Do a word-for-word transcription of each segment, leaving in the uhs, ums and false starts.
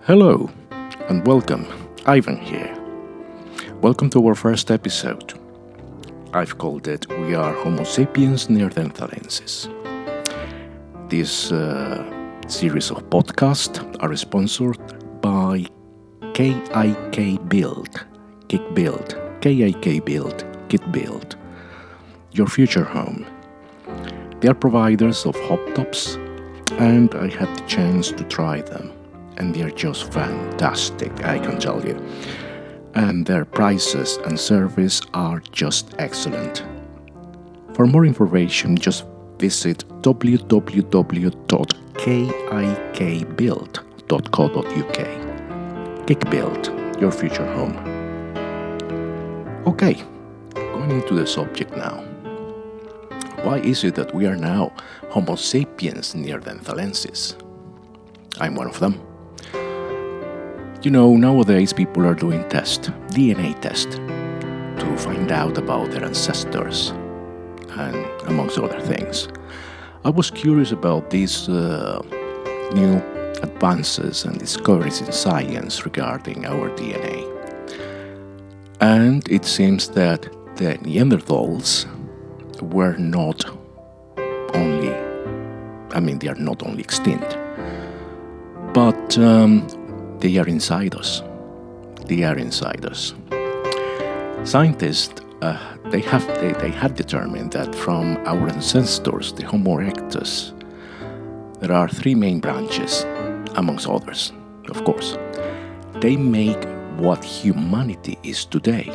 Hello and welcome, Ivan here. Welcome to our first episode. I've called it We Are Homo Sapiens Neanderthalensis. This uh, series of podcasts are sponsored by K I K Build, Kit Build, K I K Build, Kit Build, your future home. They are providers of hot tops, and I had the chance to try them. And they are just fantastic, I can tell you. And their prices and service are just excellent. For more information, just visit w w w dot kikbuild dot co dot u k. KickBuild, your future home. Okay, going into the subject now. Why is it that we are now Homo sapiens neanderthalensis? I'm one of them. You know, nowadays people are doing tests, D N A tests, to find out about their ancestors, and amongst other things. I was curious about these uh, new advances and discoveries in science regarding our D N A. And it seems that the Neanderthals were not only, I mean, they are not only extinct, but um, they are inside us. They are inside us. Scientists, uh, they have they, they had determined that from our ancestors, the Homo erectus, there are three main branches, amongst others, of course. They make what humanity is today.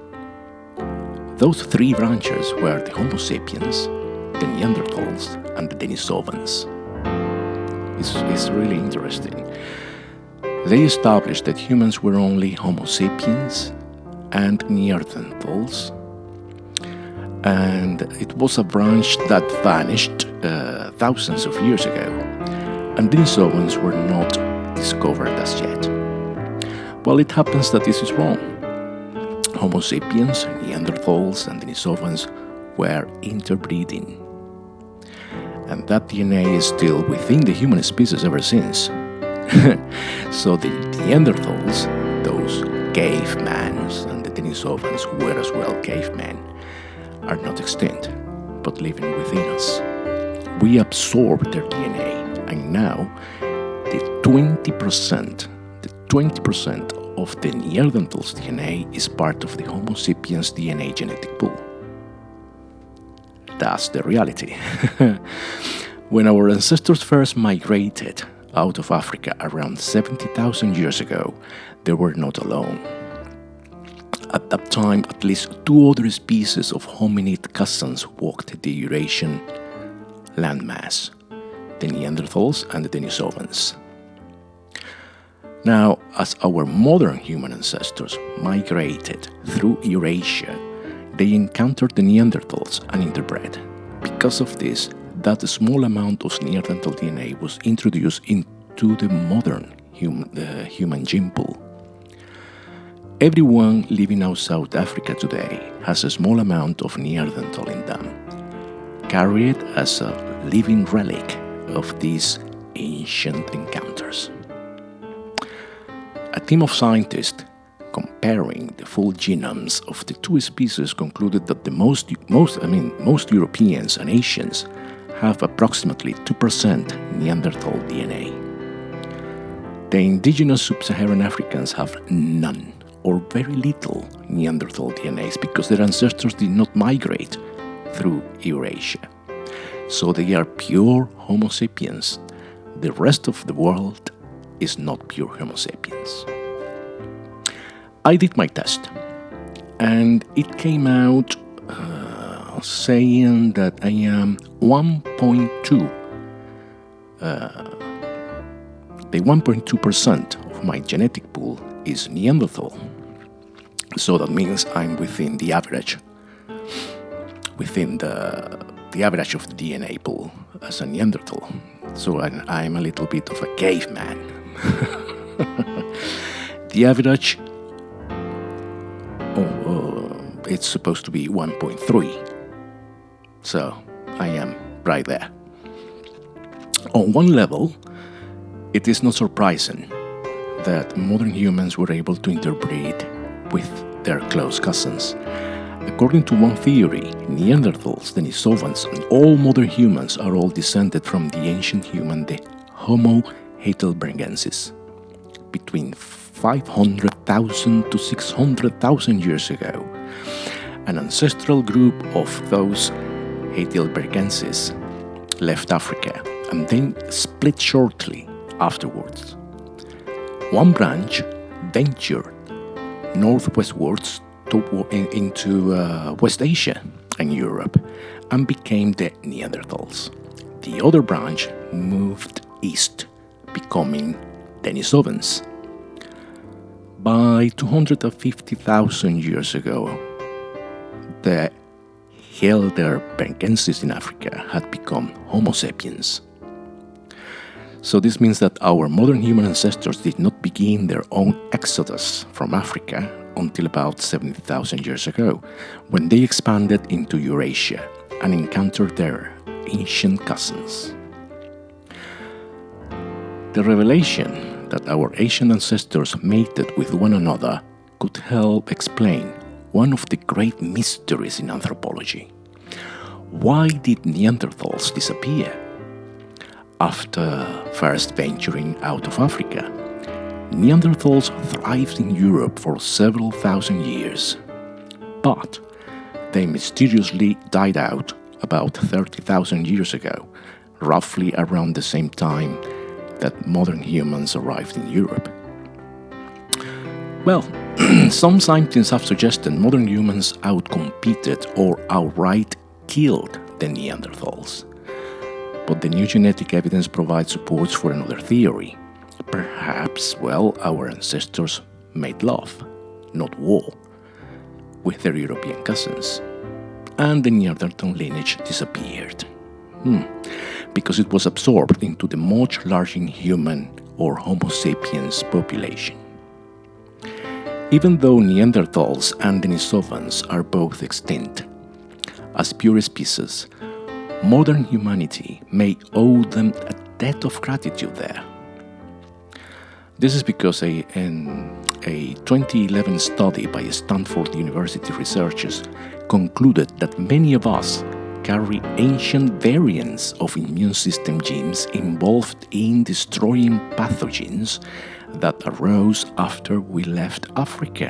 Those three branches were the Homo sapiens, the Neanderthals, and the Denisovans. It's, it's really interesting. They established that humans were only Homo sapiens and Neanderthals, and it was a branch that vanished uh, thousands of years ago, and Denisovans were not discovered as yet. Well, it happens that this is wrong. Homo sapiens, Neanderthals, and Denisovans were interbreeding, and that D N A is still within the human species ever since. So the Neanderthals, those cavemans, and the Denisovans, who were as well cavemen, are not extinct, but living within us. We absorb their D N A, and now the twenty percent, the twenty percent of the Neanderthals' D N A is part of the Homo sapiens D N A genetic pool. That's the reality. When our ancestors first migrated out of Africa around seventy thousand years ago, they were not alone. At that time, at least two other species of hominid cousins walked the Eurasian landmass, the Neanderthals and the Denisovans. Now, as our modern human ancestors migrated through Eurasia, they encountered the Neanderthals and interbred. Because of this, that small amount of Neanderthal D N A was introduced into the modern hum, uh, human gene pool. Everyone living out South Africa today has a small amount of Neanderthal in them, carried as a living relic of these ancient encounters. A team of scientists comparing the full genomes of the two species concluded that the most, most, I mean, most Europeans and Asians have approximately two percent Neanderthal D N A. The indigenous sub-Saharan Africans have none or very little Neanderthal D N As because their ancestors did not migrate through Eurasia. So they are pure Homo sapiens. The rest of the world is not pure Homo sapiens. I did my test, and it came out uh, saying that I am one point two. Uh, the one point two percent of my genetic pool is Neanderthal. So that means I'm within the average, within the, the average of the D N A pool as a Neanderthal. So I, I'm a little bit of a caveman. The average, oh, uh, it's supposed to be one point three. So I am right there. On one level, it is not surprising that modern humans were able to interbreed with their close cousins. According to one theory, Neanderthals, Denisovans, and all modern humans are all descended from the ancient human, the Homo heidelbergensis, between five hundred thousand to six hundred thousand years ago. An ancestral group of those heidelbergensis left Africa and then split shortly afterwards. One branch ventured northwestwards to, in, into uh, West Asia and Europe and became the Neanderthals. The other branch moved east, becoming Denisovans. By two hundred fifty thousand years ago, the Heidelbergensis in Africa had become Homo sapiens. So this means that our modern human ancestors did not begin their own exodus from Africa until about seventy thousand years ago, when they expanded into Eurasia and encountered their ancient cousins. The revelation that our ancient ancestors mated with one another could help explain one of the great mysteries in anthropology. Why did Neanderthals disappear? After first venturing out of Africa, Neanderthals thrived in Europe for several thousand years, but they mysteriously died out about thirty thousand years ago, roughly around the same time that modern humans arrived in Europe. Well, some scientists have suggested modern humans outcompeted or outright killed the Neanderthals. But the new genetic evidence provides support for another theory. Perhaps, well, our ancestors made love, not war, with their European cousins, and the Neanderthal lineage disappeared. Hmm. Because it was absorbed into the much larger human or Homo sapiens population. Even though Neanderthals and Denisovans are both extinct, as pure species, modern humanity may owe them a debt of gratitude there. This is because a, an, a twenty eleven study by Stanford University researchers concluded that many of us carry ancient variants of immune system genes involved in destroying pathogens that arose after we left Africa.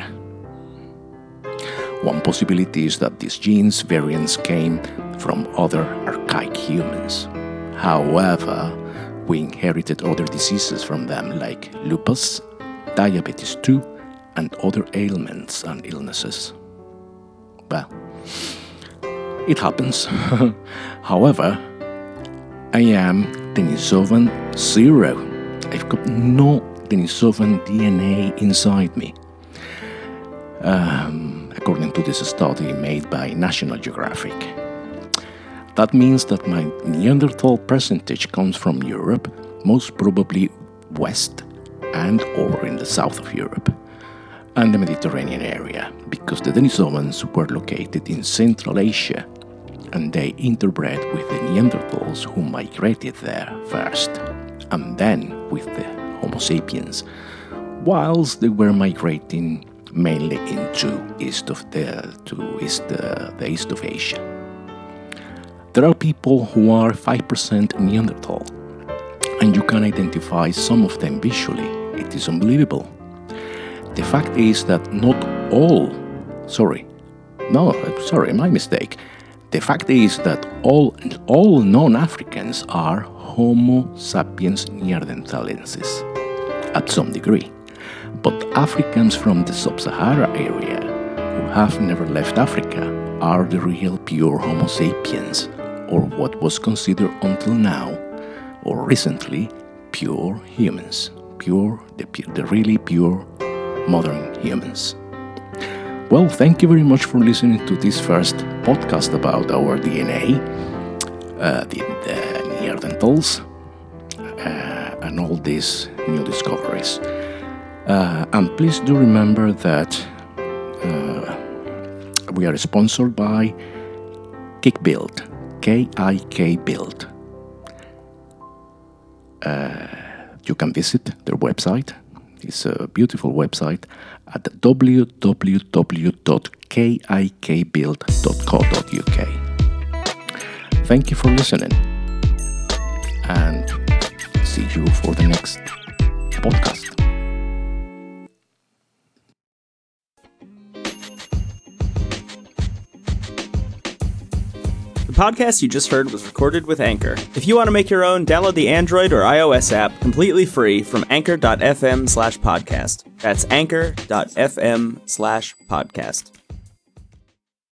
One possibility is that these genes variants came from other archaic humans. However, we inherited other diseases from them like lupus, diabetes two, and other ailments and illnesses. Well, it happens. However, I am Denisovan zero. I've got no Denisovan D N A inside me. Um, according to this study made by National Geographic. That means that my Neanderthal percentage comes from Europe, most probably west and or in the south of Europe, and the Mediterranean area, because the Denisovans were located in Central Asia, and they interbred with the Neanderthals who migrated there first, and then with the Homo sapiens, whilst they were migrating mainly into east of the to east uh, the east of Asia. There are people who are five percent Neanderthal, and you can identify some of them visually. It is unbelievable. The fact is that not all, sorry, no, sorry, my mistake. The fact is that all all non-Africans are Homo sapiens neanderthalensis, at some degree. But Africans from the sub-Sahara area, who have never left Africa, are the real pure Homo sapiens, or what was considered until now, or recently, pure humans, pure, the, the really pure modern humans. Well, thank you very much for listening to this first podcast about our D N A, uh, the, the Neanderthals, uh, and all these new discoveries. Uh, and please do remember that uh, we are sponsored by KikBuild, K I K Build. Uh, you can visit their website, It's a beautiful website at w w w dot kik build dot co dot u k. Thank you for listening, and see you for the next podcast. The podcast you just heard was recorded with Anchor. If you want to make your own, download the Android or iOS app completely free from anchor dot f m slash podcast. That's anchor dot f m slash podcast.